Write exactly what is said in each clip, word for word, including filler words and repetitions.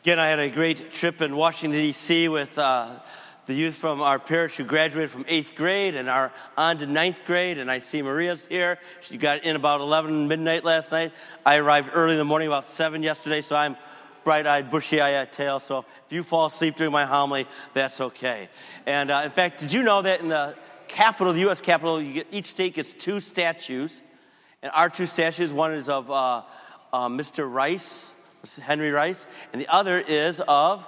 Again, I had a great trip in Washington, D C with uh, the youth from our parish who graduated from eighth grade and are on to ninth grade. And I see Maria's here. She got in about eleven midnight last night. I arrived early in the morning, about seven yesterday, so I'm bright-eyed, bushy-eyed tail. So if you fall asleep during my homily, that's okay. And uh, in fact, did you know that in the capital, the U S Capitol, you get, each state gets two statues. And our two statues, one is of uh, uh, Mister Rice, Henry Rice, and the other is of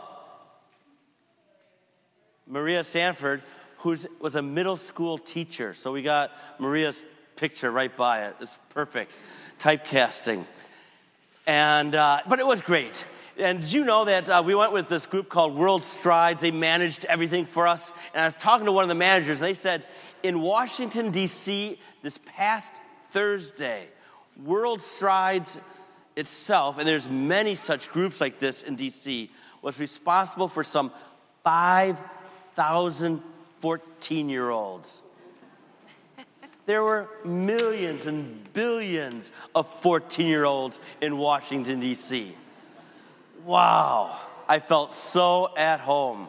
Maria Sanford, who was a middle school teacher. So we got Maria's picture right by it. It's perfect typecasting. And uh, but it was great. And did you know that uh, we went with this group called World Strides? They managed everything for us. And I was talking to one of the managers, and they said, in Washington, D C, this past Thursday, World Strides itself, and there's many such groups like this in D C, was responsible for some five thousand fourteen-year-olds. There were millions and billions of fourteen-year-olds in Washington, D C. Wow, I felt so at home.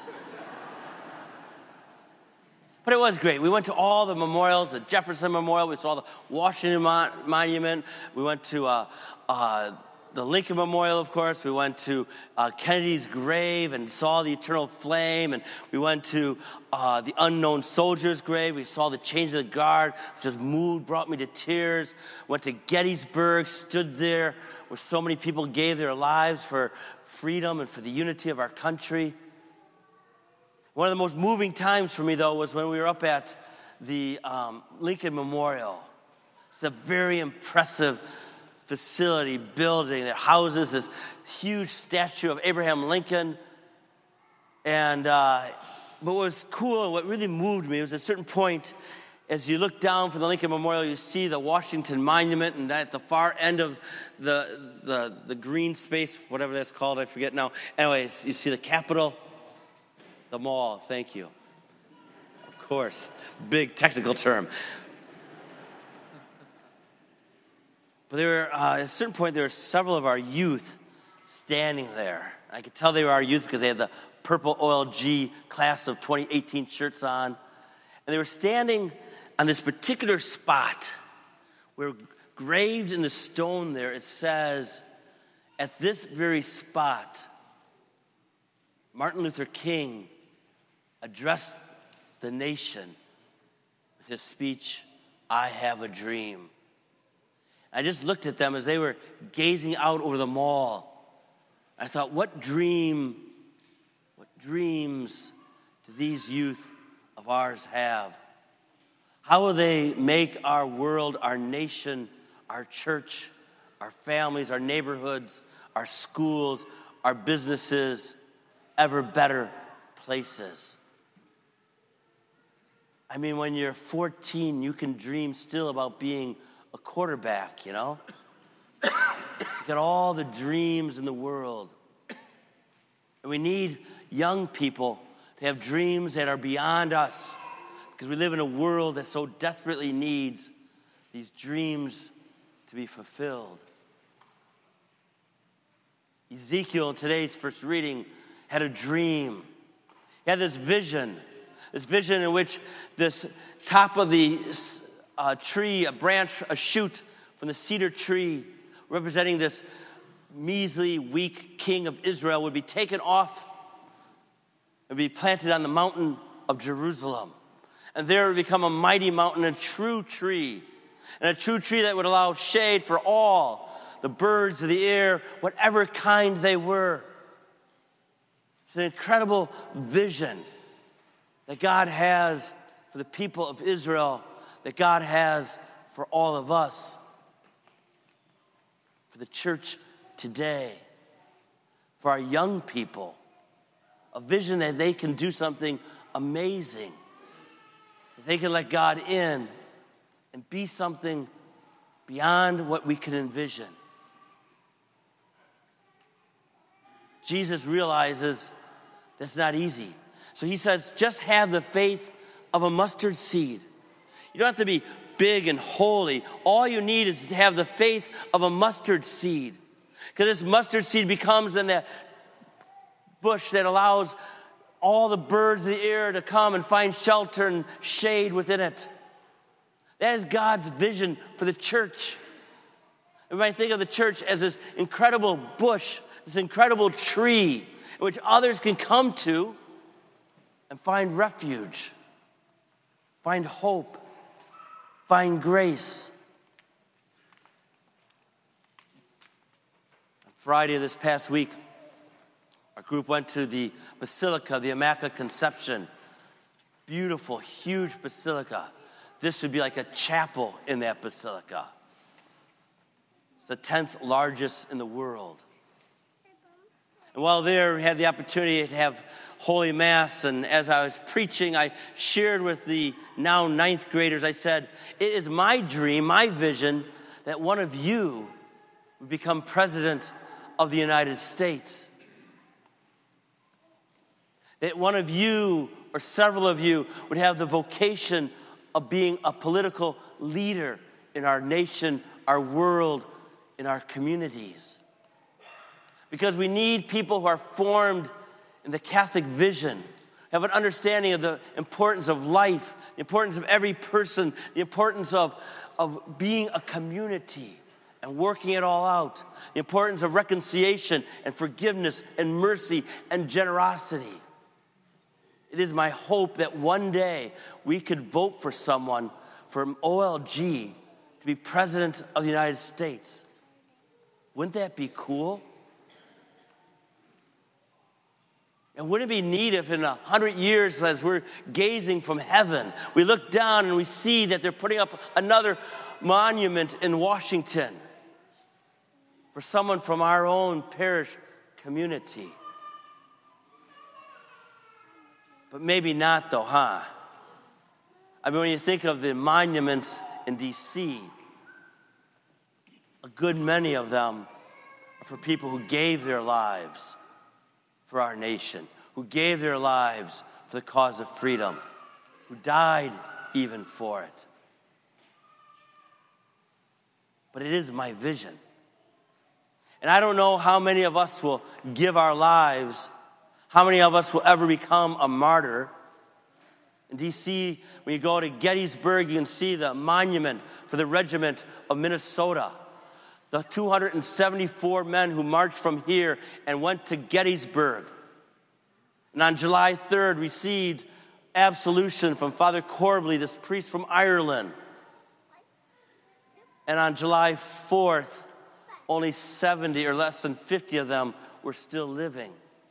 But it was great. We went to all the memorials, the Jefferson Memorial. We saw the Washington Mon- Monument. We went to uh, uh, the Lincoln Memorial, of course. We went to uh, Kennedy's grave and saw the eternal flame. And we went to uh, the unknown soldier's grave. We saw the change of the guard, which just moved, brought me to tears. Went to Gettysburg, stood there where so many people gave their lives for freedom and for the unity of our country. One of the most moving times for me, though, was when we were up at the um, Lincoln Memorial. It's a very impressive facility, building that houses this huge statue of Abraham Lincoln. And uh, but what was cool and what really moved me was at a certain point, as you look down from the Lincoln Memorial, you see the Washington Monument, and at the far end of the the, the green space, whatever that's called, I forget now. Anyways, you see the Capitol. The mall, thank you. Of course, big technical term. But there were, uh, at a certain point, there were several of our youth standing there. I could tell they were our youth because they had the purple O L G class of twenty eighteen shirts on. And they were standing on this particular spot where, graved in the stone there, it says, at this very spot, Martin Luther King addressed the nation with his speech, I Have a Dream. I just looked at them as they were gazing out over the mall. I thought, what dream, what dreams do these youth of ours have? How will they make our world, our nation, our church, our families, our neighborhoods, our schools, our businesses ever better places? I mean, when you're fourteen, you can dream still about being a quarterback, you know? You got all the dreams in the world. And we need young people to have dreams that are beyond us, because we live in a world that so desperately needs these dreams to be fulfilled. Ezekiel, in today's first reading, had a dream. He had this vision, this vision in which this top of the uh, tree, a branch, a shoot from the cedar tree, representing this measly, weak king of Israel, would be taken off and be planted on the mountain of Jerusalem. And there would become a mighty mountain, a true tree, and a true tree that would allow shade for all the birds of the air, whatever kind they were. It's an incredible vision that God has for the people of Israel, that God has for all of us, for the church today, for our young people. A vision that they can do something amazing, that they can let God in and be something beyond what we can envision. Jesus realizes that's not easy. So he says, just have the faith of a mustard seed. You don't have to be big and holy. All you need is to have the faith of a mustard seed. Because this mustard seed becomes then that bush that allows all the birds of the air to come and find shelter and shade within it. That is God's vision for the church. You might think of the church as this incredible bush, this incredible tree in which others can come to and find refuge, find hope, find grace. On Friday of this past week, our group went to the Basilica of the Immaculate Conception. Beautiful, huge basilica. This would be like a chapel in that basilica. It's the tenth largest in the world. And while there, we had the opportunity to have Holy Mass, and as I was preaching, I shared with the now ninth graders, I said, it is my dream, my vision, that one of you would become President of the United States. That one of you, or several of you, would have the vocation of being a political leader in our nation, our world, in our communities. Because we need people who are formed in the Catholic vision, have an understanding of the importance of life, the importance of every person, the importance of, of being a community and working it all out, the importance of reconciliation and forgiveness and mercy and generosity. It is my hope that one day we could vote for someone from O L G to be President of the United States. Wouldn't that be cool? And wouldn't it be neat if in a hundred years, as we're gazing from heaven, we look down and we see that they're putting up another monument in Washington for someone from our own parish community? But maybe not, though, huh? I mean, when you think of the monuments in D C, a good many of them are for people who gave their lives for our nation, who gave their lives for the cause of freedom, who died even for it. But it is my vision. And I don't know how many of us will give our lives, how many of us will ever become a martyr. In D C, when you go to Gettysburg, you can see the monument for the regiment of Minnesota. The two hundred seventy-four men who marched from here and went to Gettysburg. And on July third, received absolution from Father Corbley, this priest from Ireland. And on July fourth, only seventy or less than fifty of them were still living.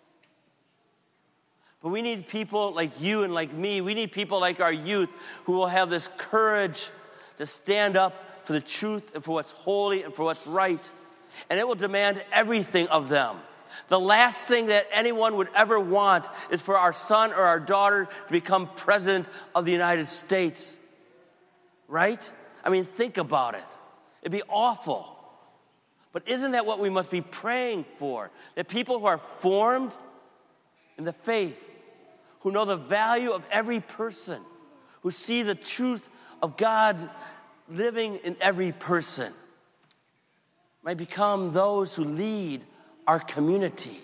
But we need people like you and like me. We need people like our youth who will have this courage to stand up for the truth and for what's holy and for what's right. And it will demand everything of them. The last thing that anyone would ever want is for our son or our daughter to become president of the United States. Right? I mean, think about it. It'd be awful. But isn't that what we must be praying for? That people who are formed in the faith, who know the value of every person, who see the truth of God living in every person, might become those who lead our community.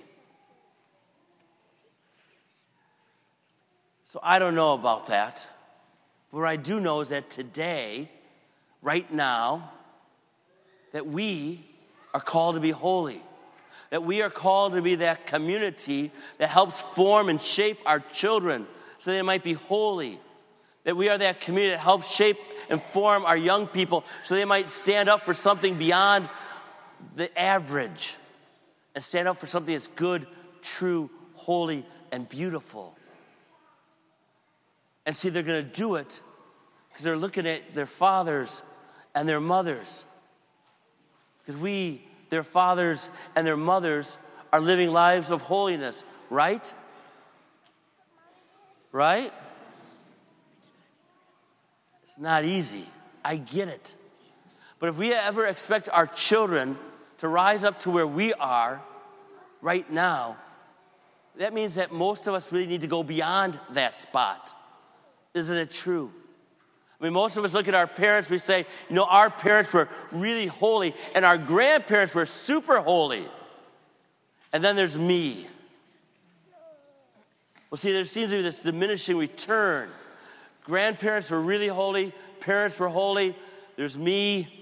So I don't know about that. But what I do know is that today, right now, that we are called to be holy. That we are called to be that community that helps form and shape our children so they might be holy. That we are that community that helps shape and form our young people so they might stand up for something beyond the average and stand up for something that's good, true, holy, and beautiful. And see, they're going to do it because they're looking at their fathers and their mothers. Because we, their fathers and their mothers, are living lives of holiness, right? Right? It's not easy. I get it. But if we ever expect our children to rise up to where we are right now, that means that most of us really need to go beyond that spot. Isn't it true? I mean, most of us look at our parents, we say, you know, our parents were really holy, and our grandparents were super holy. And then there's me. Well, see, there seems to be this diminishing return. Grandparents were really holy. Parents were holy. There's me.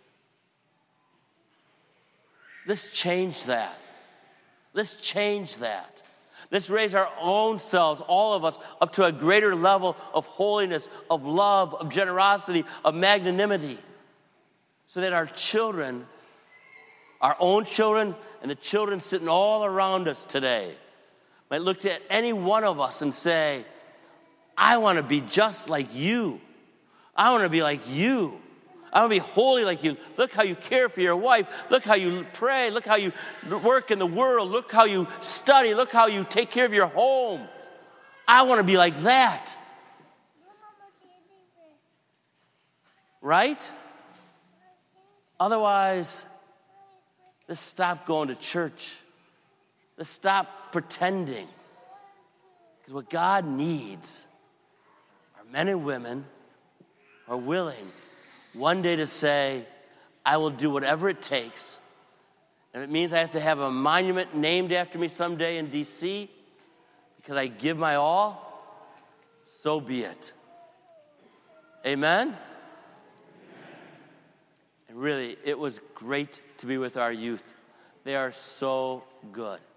Let's change that. Let's change that. Let's raise our own selves, all of us, up to a greater level of holiness, of love, of generosity, of magnanimity, so that our children, our own children, and the children sitting all around us today might look at any one of us and say, I want to be just like you. I want to be like you. I want to be holy like you. Look how you care for your wife. Look how you pray. Look how you work in the world. Look how you study. Look how you take care of your home. I want to be like that. Right? Otherwise, let's stop going to church. Let's stop pretending. Because what God needs are men and women who are willing one day to say, I will do whatever it takes. And it means I have to have a monument named after me someday in D C because I give my all. So be it. Amen? Amen? And really, it was great to be with our youth. They are so good.